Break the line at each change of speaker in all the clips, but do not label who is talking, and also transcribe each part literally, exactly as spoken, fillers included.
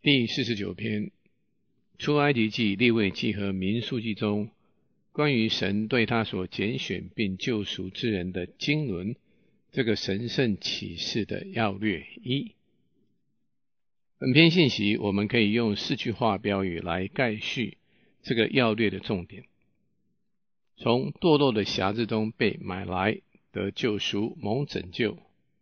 第四十九篇，出埃及记、利未记和民数记中关于神对他所拣选并救赎之人的经纶，这个神圣启示的要略一。本篇信息我们可以用四句话标语来概叙这个要略的重点：从堕落的匣子中被买来，得救赎，蒙拯救，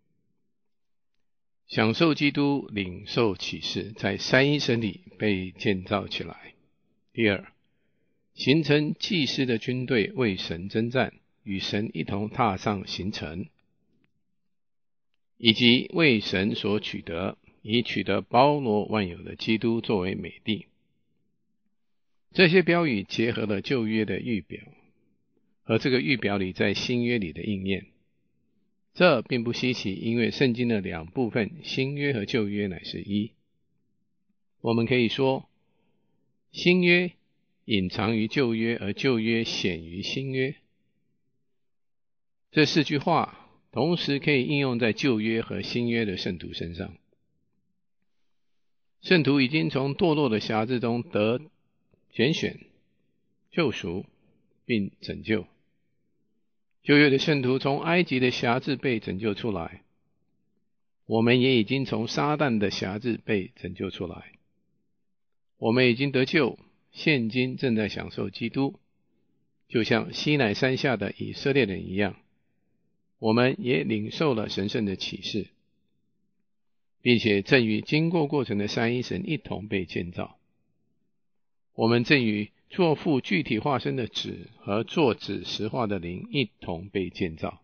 享受基督，领受启示，在三一神里被建造起来。第二，形成祭司的军队，为神征战，与神一同踏上行程，以及为神所取得，以取得包罗万有的基督作为美地。这些标语结合了旧约的预表和这个预表里在新约里的应验。这并不稀奇，因为圣经的两部分，新约和旧约乃是一。我们可以说，新约隐藏于旧约，而旧约显于新约。这四句话同时可以应用在旧约和新约的圣徒身上。圣徒已经从堕落的匣子中得拣选、救赎并拯救。旧约的圣徒从埃及的匣子被拯救出来，我们也已经从撒旦的匣子被拯救出来。我们已经得救，现今正在享受基督，就像西乃山下的以色列人一样。我们也领受了神圣的启示，并且正与经过过程的三一神一同被建造。我们正与作父具体化身的子和作子实化的灵一同被建造。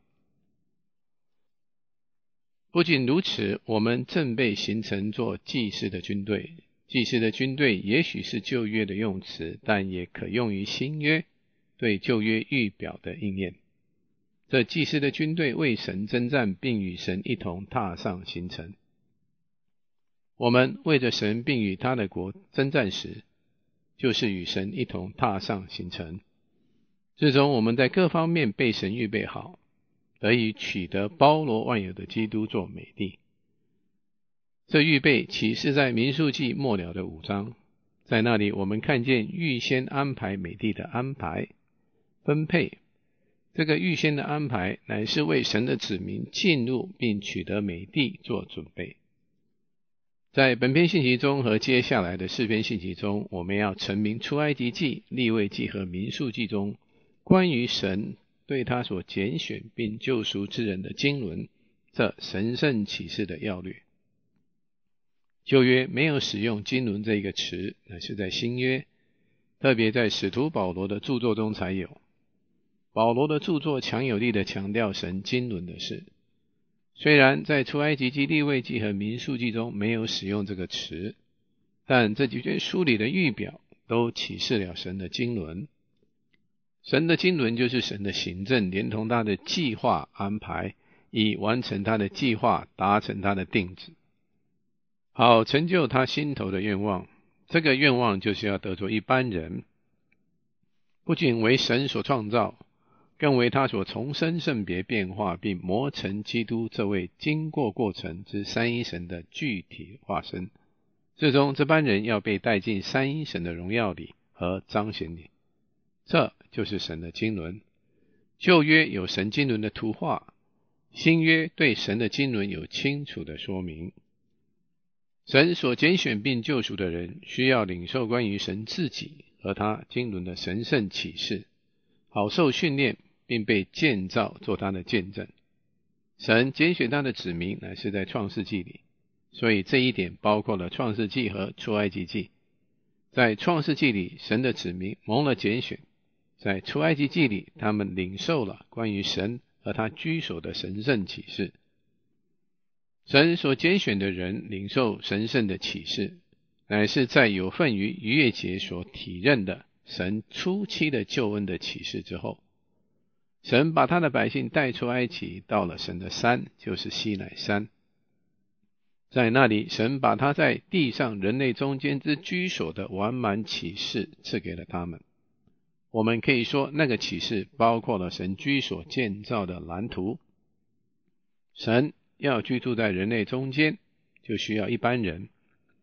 不仅如此，我们正被形成作祭司的军队。祭司的军队也许是旧约的用词，但也可用于新约对旧约预表的应验。这祭司的军队为神征战，并与神一同踏上行程。我们为着神并与他的国征战时，就是与神一同踏上行程。最终我们在各方面被神预备好，得以取得包罗万有的基督做美地。这预备启示在民数记末了的五章，在那里我们看见预先安排美地的安排、分配。这个预先的安排乃是为神的子民进入并取得美地做准备。在本篇信息中和接下来的四篇信息中，我们要陈明出埃及记、利未记和民数记中关于神对他所拣选并救赎之人的经纶，这神圣启示的要略。旧约没有使用经纶这一个词，乃是在新约，特别在使徒保罗的著作中才有。保罗的著作强有力地强调神经纶的事，虽然在出埃及记、利未记和民数记中没有使用这个词，但这几卷书里的预表都启示了神的经纶。神的经纶就是神的行政，连同他的计划安排，以完成他的计划，达成他的定旨，好成就他心头的愿望。这个愿望就是要得着一般人，不仅为神所创造，更为他所重生、圣别、变化，并磨成基督这位经过过程之三一神的具体化身。最终这班人要被带进三一神的荣耀里和彰显里。这就是神的经纶。旧约有神经纶的图画，新约对神的经纶有清楚的说明。神所拣选并救赎的人，需要领受关于神自己和他经纶的神圣启示，好受训练，并被建造做他的见证。神拣选他的子民乃是在创世纪里，所以这一点包括了创世纪和出埃及记。在创世纪里，神的子民蒙了拣选；在出埃及记里，他们领受了关于神和他居所的神圣启示。神所拣选的人领受神圣的启示，乃是在有份于逾越节所体认的神初期的救恩的启示之后。神把他的百姓带出埃及，到了神的山，就是西乃山。在那里，神把他在地上人类中间之居所的完满启示赐给了他们。我们可以说，那个启示包括了神居所建造的蓝图。神要居住在人类中间，就需要一般人。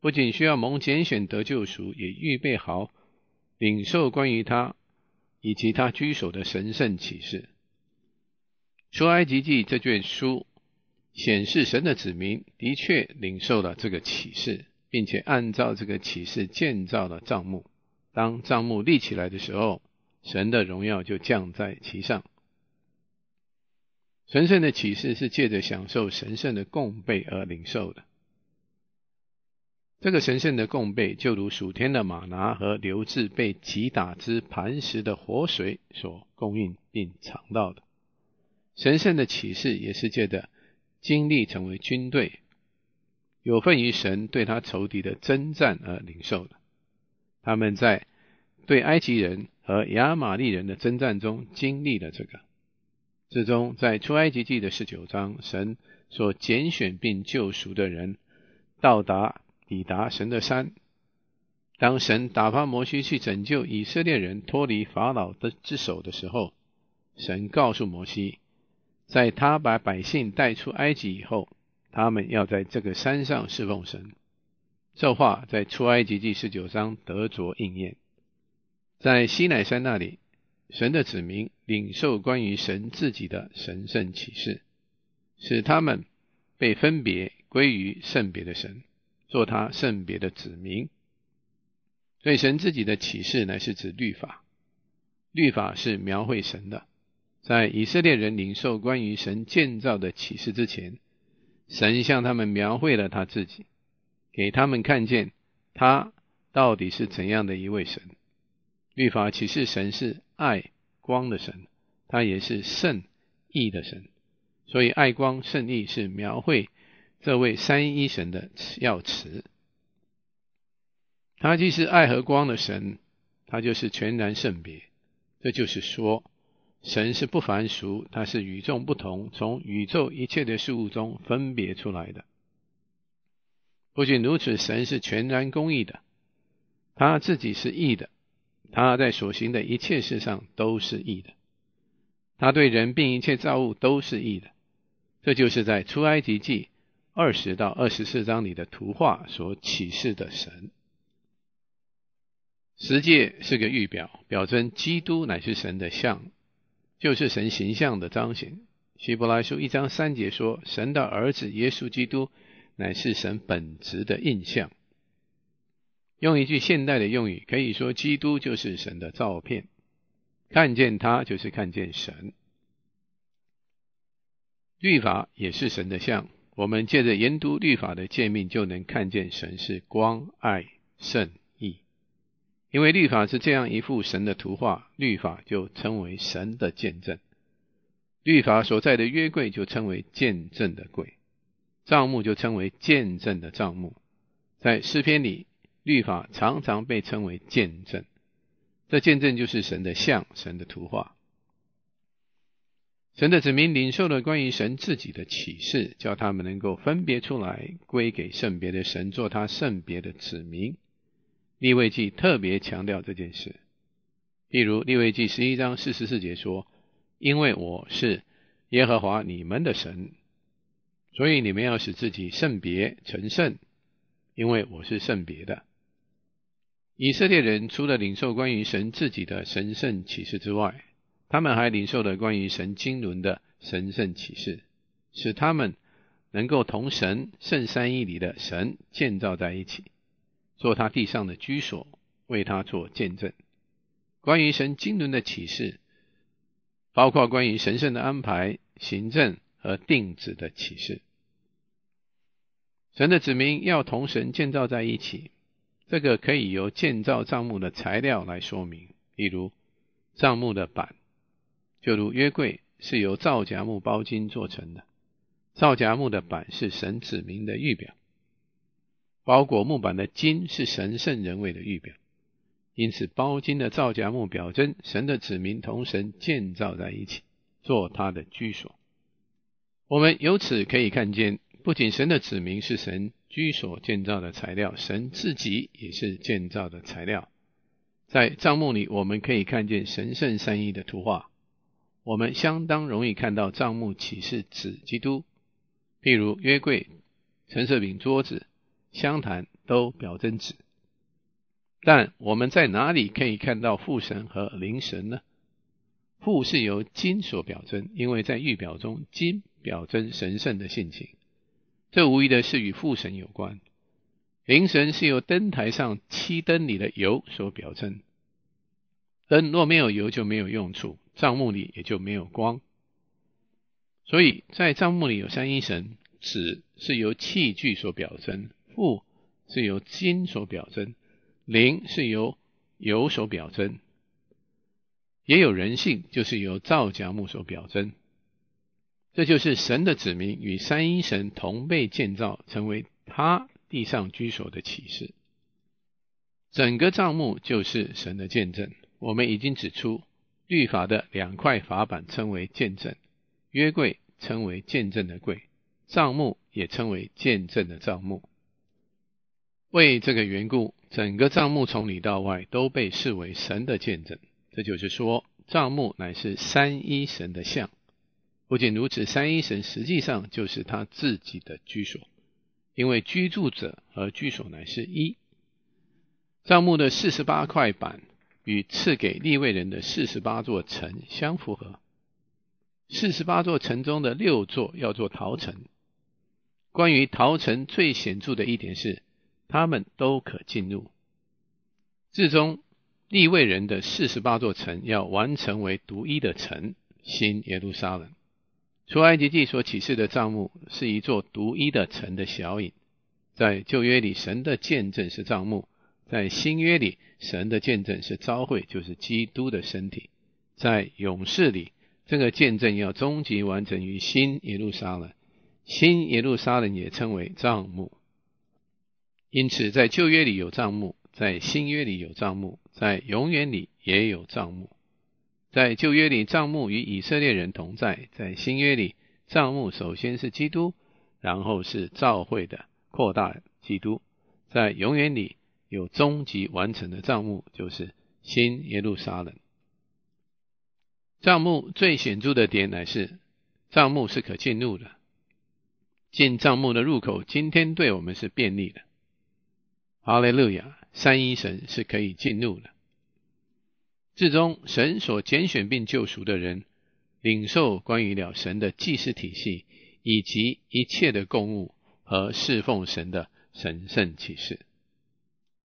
不仅需要蒙拣选得救赎，也预备好领受关于他以及他居所的神圣启示。出埃及记这卷书显示神的子民的确领受了这个启示，并且按照这个启示建造了帐幕。当帐幕立起来的时候，神的荣耀就降在其上。神圣的启示是借着享受神圣的供备而领受的。这个神圣的供备就如属天的玛拿和流至被击打之磐石的活水所供应并尝到的。神圣的启示也是借着经历成为军队，有份于神对他仇敌的征战而领受的。他们在对埃及人和亚玛利人的征战中经历了这个。最终在出埃及记的十九章，神所拣选并救赎的人到达抵达神的山。当神打发摩西去拯救以色列人脱离法老的之手的时候，神告诉摩西，在他把百姓带出埃及以后，他们要在这个山上侍奉神。这话在出埃及记十九章得着应验。在西乃山那里，神的子民领受关于神自己的神圣启示，使他们被分别归于圣别的神，做他圣别的子民。所以神自己的启示乃是指律法，律法是描绘神的。在以色列人领受关于神建造的启示之前，神向他们描绘了他自己，给他们看见他到底是怎样的一位神。律法启示神是爱光的神，他也是圣义的神，所以爱光圣义是描绘这位三一神的要词。他既是爱和光的神，他就是全然圣别。这就是说，神是不凡俗，他是与众不同，从宇宙一切的事物中分别出来的。不仅如此，神是全然公义的，他自己是义的，他在所行的一切事上都是义的，他对人并一切造物都是义的。这就是在出埃及记二十到二十四章里的图画所启示的神。十诫是个预表，表征基督乃是神的像，就是神形象的彰显。希伯来书一章三节说，神的儿子耶稣基督乃是神本质的印象。用一句现代的用语，可以说基督就是神的照片，看见他就是看见神。律法也是神的像，我们借着研读律法的诫命，就能看见神是光、爱、圣、义。因为律法是这样一幅神的图画，律法就称为神的见证。律法所在的约柜就称为见证的柜，帐幕就称为见证的帐幕。在诗篇里，律法常常被称为见证，这见证就是神的像，神的图画。神的子民领受了关于神自己的启示，叫他们能够分别出来，归给圣别的神，做他圣别的子民。利未记特别强调这件事，例如利未记十一章四十四节说，因为我是耶和华你们的神，所以你们要使自己圣别成圣，因为我是圣别的。以色列人除了领受关于神自己的神圣启示之外，他们还领受了关于神经纶的神圣启示，使他们能够同神圣三一里的神建造在一起，做他地上的居所，为他做见证。关于神经纶的启示，包括关于神圣的安排、行政和定旨的启示。神的子民要同神建造在一起，这个可以由建造帐幕的材料来说明，例如帐幕的板，就如约柜是由皂荚木包金做成的，皂荚木的板是神子民的预表，包裹木板的金是神圣人位的预表。因此包金的皂荚木表征神的子民同神建造在一起，做他的居所。我们由此可以看见，不仅神的子民是神居所建造的材料，神自己也是建造的材料。在帐幕里，我们可以看见神圣三一的图画，我们相当容易看到帐幕启示指基督，譬如约柜、陈设饼桌子、 相谈都表征子。但我们在哪里可以看到父神和灵神呢？父是由金所表征，因为在预表中金表征神圣的性情，这无疑的是与父神有关。灵神是由灯台上七灯里的油所表征，灯若没有油就没有用处，帐幕里也就没有光。所以在帐幕里有三一神，子是由器具所表征，父是由金所表征，灵是由油所表征，也有人性，就是由皂荚木所表征。这就是神的子民与三一神同被建造，成为他地上居所的启示。整个帐幕就是神的见证。我们已经指出，律法的两块法板称为见证，约柜称为见证的柜，帐幕也称为见证的帐幕。为这个缘故，整个帐幕从里到外都被视为神的见证。这就是说，帐幕乃是三一神的像。不仅如此，三一神实际上就是他自己的居所，因为居住者和居所乃是一。帐幕的四十八块板与赐给利未人的四十八座城相符合。四十八座城中的六座要做陶城。关于陶城最显著的一点是，他们都可进入。至终利未人的四十八座城要完成为独一的城，新耶路撒冷。出埃及记所启示的帐幕是一座独一的城的小影。在旧约里，神的见证是帐幕；在新约里，神的见证是召会，就是基督的身体。在永世里，这个见证要终极完成于新耶路撒冷。新耶路撒冷也称为帐幕。因此在旧约里有帐幕，在新约里有帐幕，在永远里也有帐幕。在旧约里，帐幕与以色列人同在；在新约里，帐幕首先是基督，然后是召会的扩大基督。在永远里有终极完成的帐幕，就是新耶路撒冷。帐幕最显著的点乃是，帐幕是可进入的。进帐幕的入口今天对我们是便利的。哈利路亚，三一神是可以进入的。至终神所拣选并救赎的人，领受关于了神的祭祀体系，以及一切的供物和侍奉神的神圣启示。